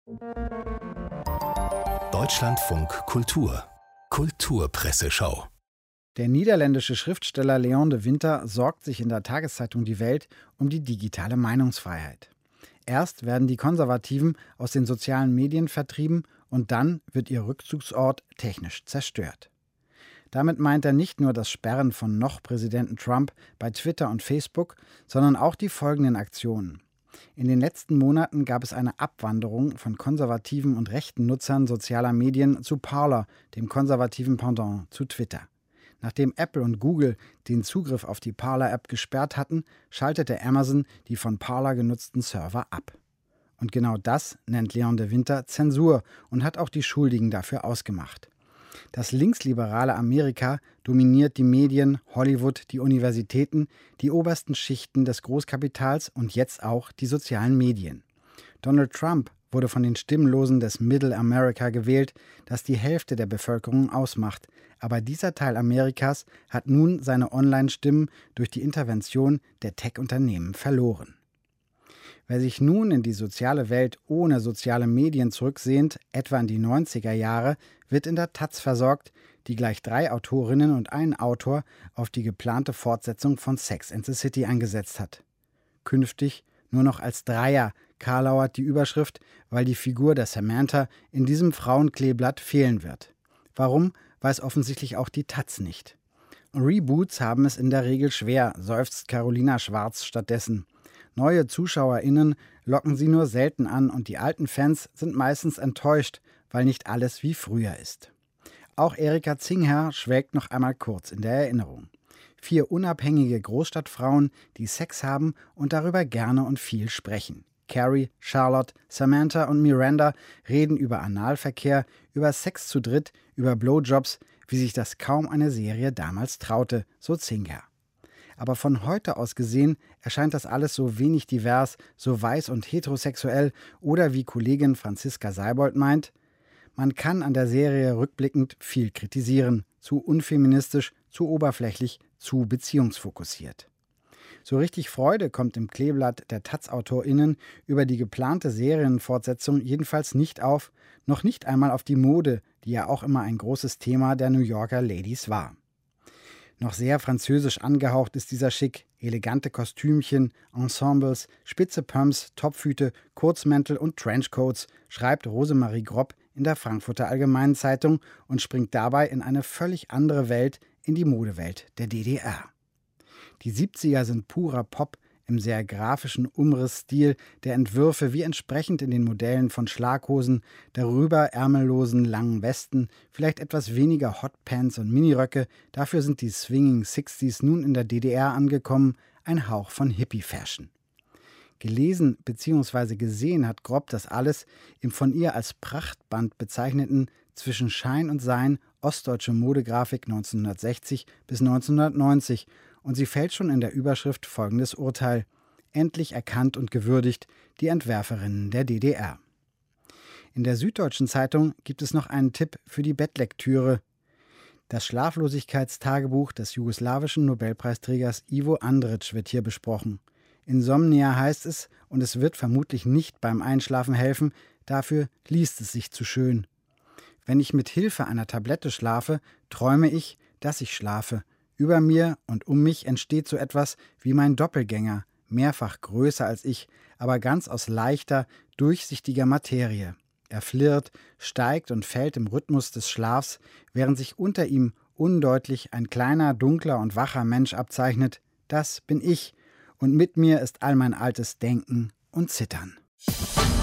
Deutschlandfunk Kultur Kulturpresseschau. Der niederländische Schriftsteller Leon de Winter sorgt sich in der Tageszeitung Die Welt um die digitale Meinungsfreiheit. Erst werden die Konservativen aus den sozialen Medien vertrieben und dann wird ihr Rückzugsort technisch zerstört. Damit meint er nicht nur das Sperren von noch-Präsidenten Trump bei Twitter und Facebook, sondern auch die folgenden Aktionen. In den letzten Monaten gab es eine Abwanderung von konservativen und rechten Nutzern sozialer Medien zu Parler, dem konservativen Pendant zu Twitter. Nachdem Apple und Google den Zugriff auf die Parler-App gesperrt hatten, schaltete Amazon die von Parler genutzten Server ab. Und genau das nennt Leon de Winter Zensur und hat auch die Schuldigen dafür ausgemacht. Das linksliberale Amerika dominiert die Medien, Hollywood, die Universitäten, die obersten Schichten des Großkapitals und jetzt auch die sozialen Medien. Donald Trump wurde von den Stimmlosen des Middle America gewählt, das die Hälfte der Bevölkerung ausmacht. Aber dieser Teil Amerikas hat nun seine Online-Stimmen durch die Intervention der Tech-Unternehmen verloren. Wer sich nun in die soziale Welt ohne soziale Medien zurücksehnt, etwa in die 90er Jahre, wird in der Taz versorgt, die gleich 3 Autorinnen und einen Autor auf die geplante Fortsetzung von Sex and the City eingesetzt hat. Künftig nur noch als Dreier karlauert die Überschrift, weil die Figur der Samantha in diesem Frauenkleeblatt fehlen wird. Warum, weiß offensichtlich auch die Taz nicht. Reboots haben es in der Regel schwer, seufzt Carolina Schwarz stattdessen. Neue ZuschauerInnen locken sie nur selten an und die alten Fans sind meistens enttäuscht, weil nicht alles wie früher ist. Auch Erika Zingher schwelgt noch einmal kurz in der Erinnerung. 4 unabhängige Großstadtfrauen, die Sex haben und darüber gerne und viel sprechen. Carrie, Charlotte, Samantha und Miranda reden über Analverkehr, über Sex zu dritt, über Blowjobs, wie sich das kaum eine Serie damals traute, so Zingher. Aber von heute aus gesehen erscheint das alles so wenig divers, so weiß und heterosexuell oder wie Kollegin Franziska Seibold meint, man kann an der Serie rückblickend viel kritisieren, zu unfeministisch, zu oberflächlich, zu beziehungsfokussiert. So richtig Freude kommt im Kleeblatt der Taz-AutorInnen über die geplante Serienfortsetzung jedenfalls nicht auf, noch nicht einmal auf die Mode, die ja auch immer ein großes Thema der New Yorker Ladies war. Noch sehr französisch angehaucht ist dieser Schick, elegante Kostümchen, Ensembles, spitze Pumps, Topfhüte, Kurzmäntel und Trenchcoats, schreibt Rosemarie Gropp in der Frankfurter Allgemeinen Zeitung und springt dabei in eine völlig andere Welt, in die Modewelt der DDR. Die 70er sind purer Pop im sehr grafischen Umrissstil der Entwürfe wie entsprechend in den Modellen von Schlaghosen, darüber ärmellosen langen Westen, vielleicht etwas weniger Hotpants und Miniröcke, dafür sind die Swinging 60s nun in der DDR angekommen, ein Hauch von Hippie-Fashion. Gelesen bzw. gesehen hat Gropp das alles im von ihr als Prachtband bezeichneten Zwischen Schein und Sein ostdeutsche Modegrafik 1960 bis 1990 und sie fällt schon in der Überschrift folgendes Urteil: Endlich erkannt und gewürdigt, die Entwerferinnen der DDR. In der Süddeutschen Zeitung gibt es noch einen Tipp für die Bettlektüre. Das Schlaflosigkeitstagebuch des jugoslawischen Nobelpreisträgers Ivo Andrić wird hier besprochen. Insomnia heißt es, und es wird vermutlich nicht beim Einschlafen helfen, dafür liest es sich zu schön. Wenn ich mit Hilfe einer Tablette schlafe, träume ich, dass ich schlafe. Über mir und um mich entsteht so etwas wie mein Doppelgänger, mehrfach größer als ich, aber ganz aus leichter, durchsichtiger Materie. Er flirrt, steigt und fällt im Rhythmus des Schlafs, während sich unter ihm undeutlich ein kleiner, dunkler und wacher Mensch abzeichnet. Das bin ich, und mit mir ist all mein altes Denken und Zittern.